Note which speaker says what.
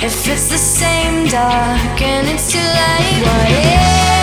Speaker 1: If it's the same dark and it's too late, what if